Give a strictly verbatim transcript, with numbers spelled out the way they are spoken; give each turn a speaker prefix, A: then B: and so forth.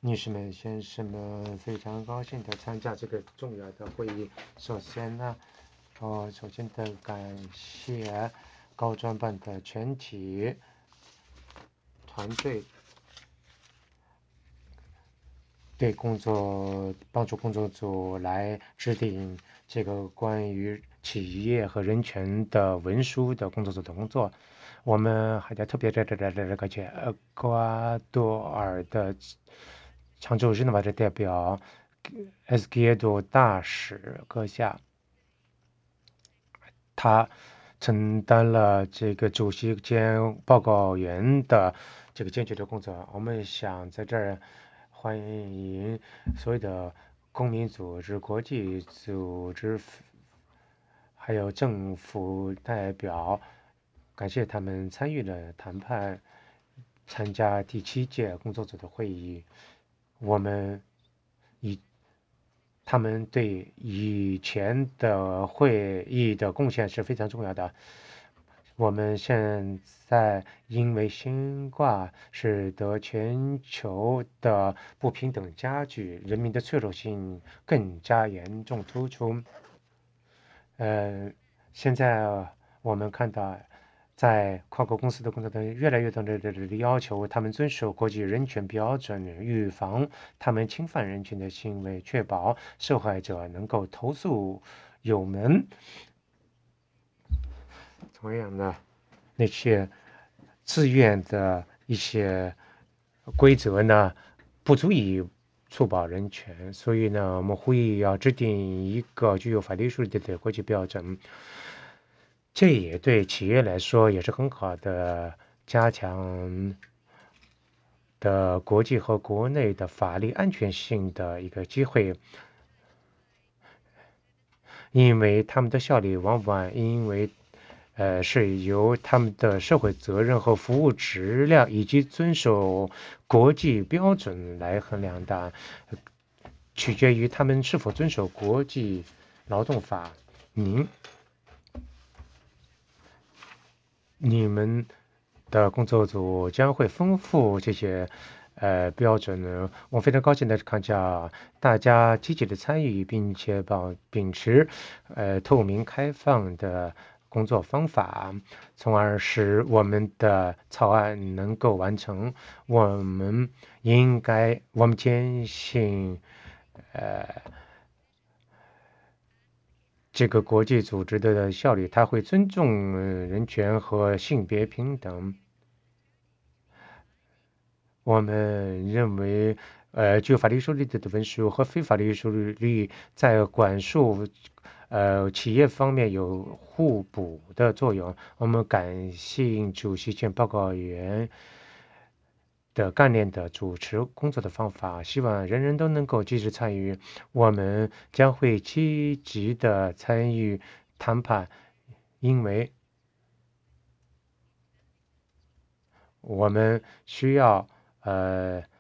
A: 女士们、先生们，非常高兴的参加这个重要的会议。首先呢，我首先的感谢高专办的全体团队对工作帮助工作组来制定这个关于企业和人权的文书的工作组的工作。我们还在特别的的的感谢厄瓜多尔的常驻日内瓦的代表 S G A 多大使阁下，他承担了这个主席兼报告员的这个艰巨的工作。我们想在这儿欢迎所有的公民组织、国际组织，还有政府代表，感谢他们参与了谈判，参加第七届工作组的会议。我们以他们对以前的会议的贡献是非常重要的。我们现在因为新冠使得全球的不平等加剧，人民的脆弱性更加严重突出。呃，现在我们看到，在跨国公司的工作中，越来越多的的要求他们遵守国际人权标准，预防他们侵犯人权的行为，确保受害者能够投诉有门。同样的，那些自愿的一些规则呢，不足以确保人权，所以呢，我们呼吁要制定一个具有法律属地的国际标准。这也对企业来说也是很好的加强的国际和国内的法律安全性的一个机会，因为他们的效率往往因为呃是由他们的社会责任和服务质量以及遵守国际标准来衡量的，取决于他们是否遵守国际劳动法。您你们的工作组将会丰富这些呃标准呢。我非常高兴的看见大家积极的参与，并且保秉持呃透明开放的工作方法，从而使我们的草案能够完成。我们应该，我们坚信，呃。这个国际组织的效率，它会尊重人权和性别平等。我们认为，呃，具有法律属地的文书和非法律属地在管束呃企业方面有互补的作用。我们感谢主席兼报告员的概念的主持工作的方法，希望人人都能够积极参与。我们将会积极的参与谈判，因为我们需要呃